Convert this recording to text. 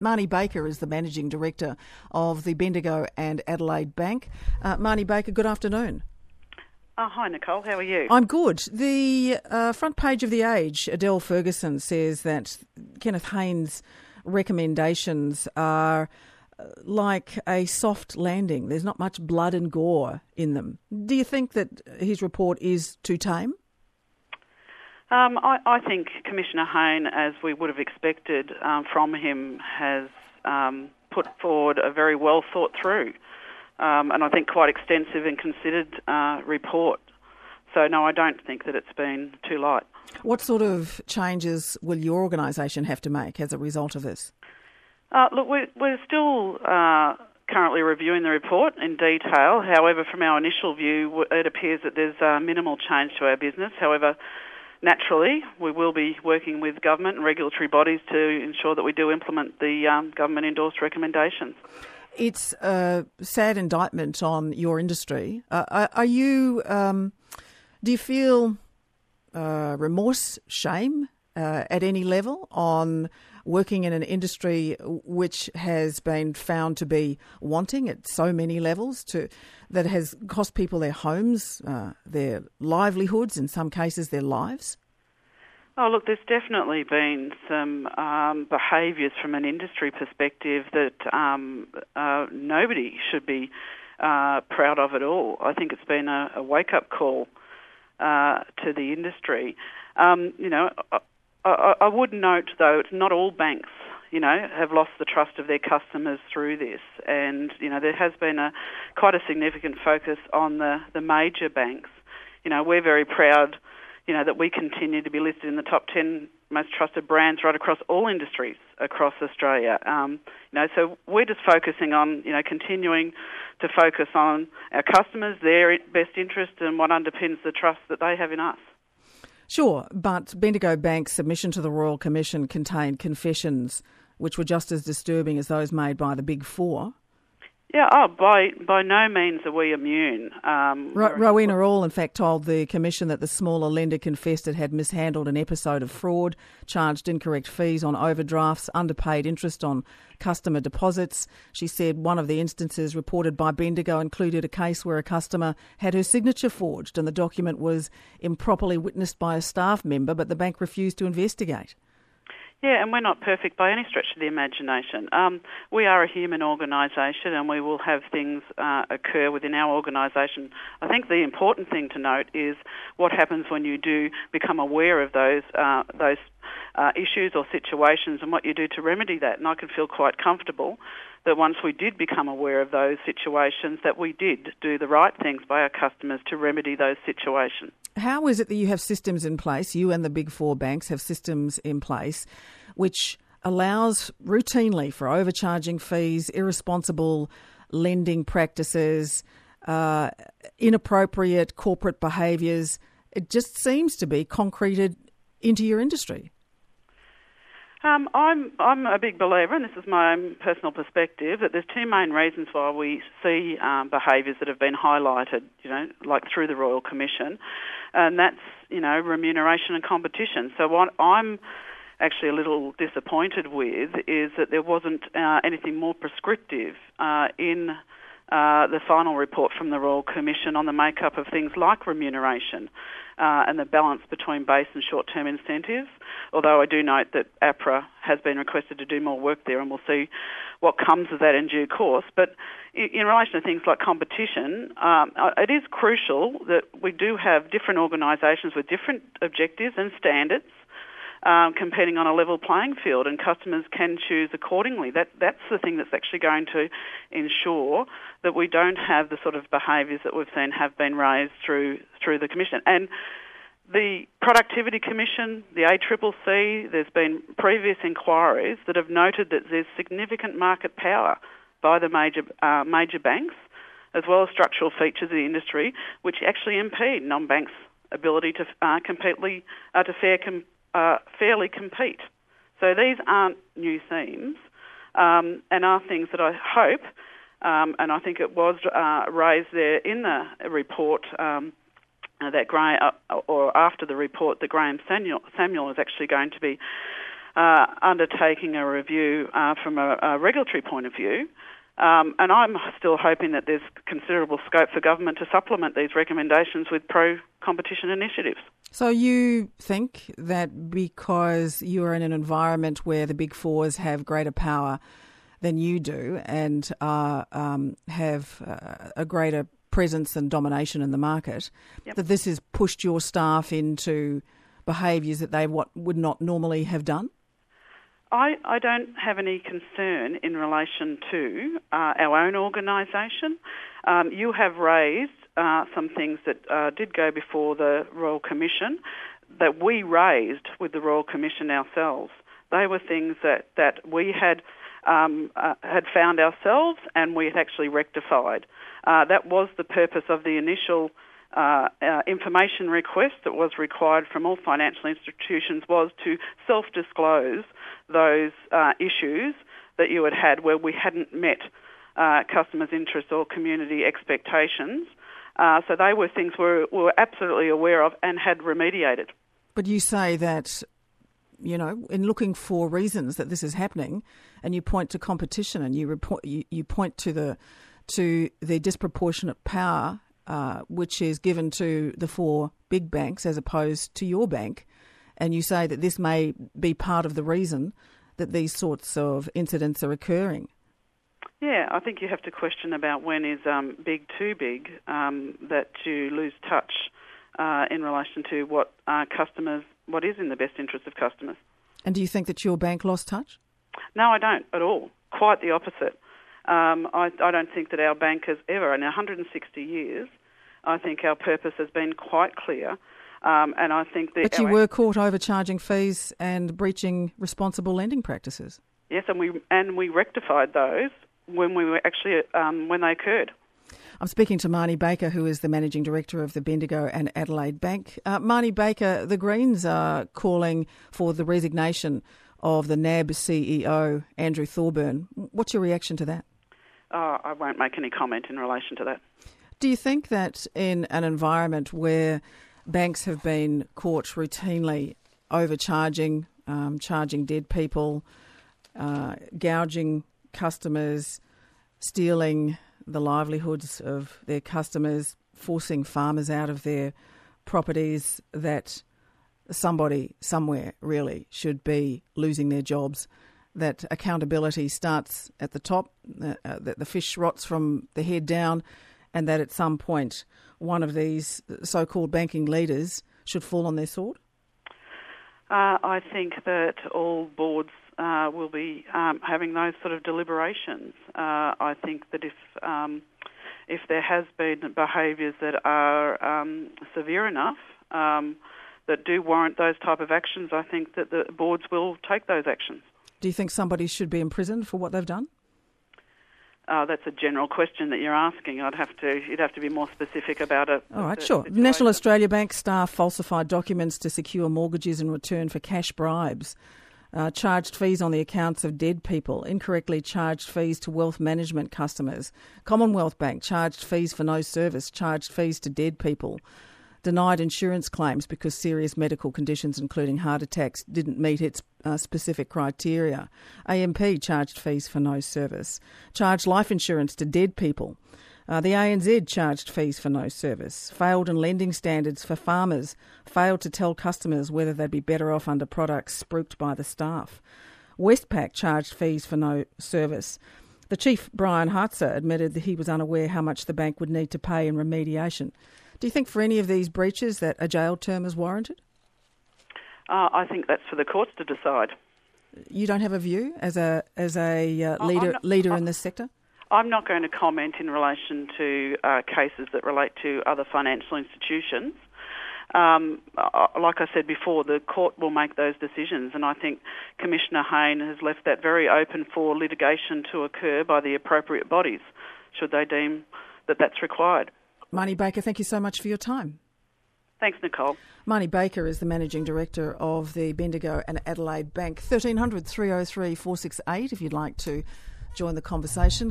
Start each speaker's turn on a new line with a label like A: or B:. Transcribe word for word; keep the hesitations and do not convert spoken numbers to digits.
A: Marnie Baker is the Managing Director of the Bendigo and Adelaide Bank. Uh, Marnie Baker, good afternoon.
B: Oh, hi, Nicole. How are you?
A: I'm good. The uh, front page of The Age, Adele Ferguson, says that Kenneth Haynes' recommendations are like a soft landing. There's not much blood and gore in them. Do you think that his report is too tame?
B: Um, I, I think Commissioner Hayne, as we would have expected um, from him, has um, put forward a very well thought through um, and I think quite extensive and considered uh, report. So no, I don't think that it's been too light.
A: What sort of changes will your organisation have to make as a result of this?
B: Uh, look, we're, we're still uh, currently reviewing the report in detail. However, from our initial view, it appears that there's uh, minimal change to our business. However, naturally, we will be working with government and regulatory bodies to ensure that we do implement the um, government-endorsed recommendations.
A: It's a sad indictment on your industry. Uh, are, are you? Um, do you feel uh, remorse, shame uh, at any level on working in an industry which has been found to be wanting at so many levels, to that has cost people their homes, uh, their livelihoods, in some cases their lives?
B: Oh, look, there's definitely been some um, behaviours from an industry perspective that um, uh, nobody should be uh, proud of at all. I think it's been a, a wake-up call uh, to the industry. Um, you know, I, I, I would note, though, it's not all banks, you know, have lost the trust of their customers through this. And, you know, there has been a quite a significant focus on the, the major banks. You know, we're very proud, you know, that we continue to be listed in the top ten most trusted brands right across all industries across Australia. Um, you know, so we're just focusing on, you know, continuing to focus on our customers, their best interest, and what underpins the trust that they have in us.
A: Sure, but Bendigo Bank's submission to the Royal Commission contained confessions which were just as disturbing as those made by the Big Four.
B: Yeah, oh, by by no means are we immune. Um,
A: Ro- Rowena All, in fact, told the Commission that the smaller lender confessed it had mishandled an episode of fraud, charged incorrect fees on overdrafts, underpaid interest on customer deposits. She said one of the instances reported by Bendigo included a case where a customer had her signature forged and the document was improperly witnessed by a staff member, but the bank refused to investigate.
B: Yeah, and we're not perfect by any stretch of the imagination. Um, we are a human organisation and we will have things uh, occur within our organisation. I think the important thing to note is what happens when you do become aware of those uh, those uh, issues or situations and what you do to remedy that. And I can feel quite comfortable that once we did become aware of those situations, that we did do the right things by our customers to remedy those situations.
A: How is it that you have systems in place, you and the Big Four banks have systems in place, which allows routinely for overcharging fees, irresponsible lending practices, uh, inappropriate corporate behaviours? It just seems to be concreted into your industry.
B: Um, I'm I'm a big believer, and this is my own personal perspective, that there's two main reasons why we see um, behaviours that have been highlighted, you know, like through the Royal Commission, and that's, you know, remuneration and competition. So what I'm actually a little disappointed with is that there wasn't uh, anything more prescriptive uh, in uh, the final report from the Royal Commission on the makeup of things like remuneration uh, and the balance between base and short-term incentives, although I do note that APRA has been requested to do more work there and we'll see what comes of that in due course. But in, in relation to things like competition, um, it is crucial that we do have different organisations with different objectives and standards Um, competing on a level playing field, and customers can choose accordingly. That that's the thing that's actually going to ensure that we don't have the sort of behaviours that we've seen have been raised through through the Commission. And the Productivity Commission, the A C C C, there's been previous inquiries that have noted that there's significant market power by the major uh, major banks, as well as structural features of the industry, which actually impede non-banks' ability to uh, completely uh, to fair com- uh, fairly compete. So these aren't new themes, um, and are things that I hope, um, and I think it was uh, raised there in the report. Um, that Graham, uh, or after the report, that Graham Samuel, Samuel is actually going to be uh, undertaking a review uh, from a, a regulatory point of view. Um, and I'm still hoping that there's considerable scope for government to supplement these recommendations with pro-competition initiatives.
A: So you think that because you're in an environment where the Big Fours have greater power than you do and uh, um, have uh, a greater presence and domination in the market, yep. that this has pushed your staff into behaviours that they what would not normally have done?
B: I, I don't have any concern in relation to uh, our own organisation. Um, you have raised uh, some things that uh, did go before the Royal Commission that we raised with the Royal Commission ourselves. They were things that, that we had um, uh, had found ourselves and we had actually rectified. Uh, that was the purpose of the initial uh, uh, information request that was required from all financial institutions, was to self-disclose those uh, issues that you had had where we hadn't met uh, customers' interests or community expectations. Uh, so they were things we were, we were absolutely aware of and had remediated.
A: But you say that, you know, in looking for reasons that this is happening, and you point to competition and you report, you, you point to the to the disproportionate power uh, which is given to the four big banks as opposed to your bank, and you say that this may be part of the reason that these sorts of incidents are occurring.
B: Yeah, I think you have to question about when is um, big too big, um, that you lose touch uh, in relation to what uh, customers, what is in the best interest of customers.
A: And do you think that your bank lost touch?
B: No, I don't at all. Quite the opposite. Um, I, I don't think that our bank has ever, in one hundred sixty years, I think our purpose has been quite clear. Um, and I think that...
A: But you were caught overcharging fees and breaching responsible lending practices.
B: Yes, and we and we rectified those when we were actually um, when they occurred.
A: I'm speaking to Marnie Baker, who is the Managing Director of the Bendigo and Adelaide Bank. Uh, Marnie Baker, the Greens are calling for the resignation of the N A B C E O, Andrew Thorburn. What's your reaction to that?
B: Uh, I won't make any comment in relation to that.
A: Do you think that in an environment where banks have been caught routinely overcharging, um, charging dead people, uh, gouging customers, stealing the livelihoods of their customers, forcing farmers out of their properties, that somebody somewhere really should be losing their jobs, that accountability starts at the top, uh, uh, that the fish rots from the head down, and that at some point one of these so-called banking leaders should fall on their sword?
B: Uh, I think that all boards uh, will be um, having those sort of deliberations. Uh, I think that if um, if there has been behaviours that are um, severe enough um, that do warrant those type of actions, I think that the boards will take those actions.
A: Do you think somebody should be imprisoned for what they've done?
B: Uh, that's a general question that you're asking. I'd have to, you'd have to be more specific about it.
A: All right, sure. Situation. National Australia Bank staff falsified documents to secure mortgages in return for cash bribes, uh, charged fees on the accounts of dead people, incorrectly charged fees to wealth management customers. Commonwealth Bank charged fees for no service, charged fees to dead people, denied insurance claims because serious medical conditions, including heart attacks, didn't meet its uh, specific criteria. A M P charged fees for no service, charged life insurance to dead people. Uh, the A N Z charged fees for no service, failed in lending standards for farmers, failed to tell customers whether they'd be better off under products spruiked by the staff. Westpac charged fees for no service. The chief, Brian Hartzer, admitted that he was unaware how much the bank would need to pay in remediation. Do you think for any of these breaches that a jail term is warranted?
B: Uh, I think that's for the courts to decide.
A: You don't have a view as a as a uh, leader not, leader in this sector?
B: I'm not going to comment in relation to uh, cases that relate to other financial institutions. Um, like I said before, the court will make those decisions, and I think Commissioner Hayne has left that very open for litigation to occur by the appropriate bodies, should they deem that that's required.
A: Marnie Baker, thank you so much for your time.
B: Thanks, Nicole.
A: Marnie Baker is the Managing Director of the Bendigo and Adelaide Bank. thirteen hundred, three oh three, four six eight if you'd like to join the conversation.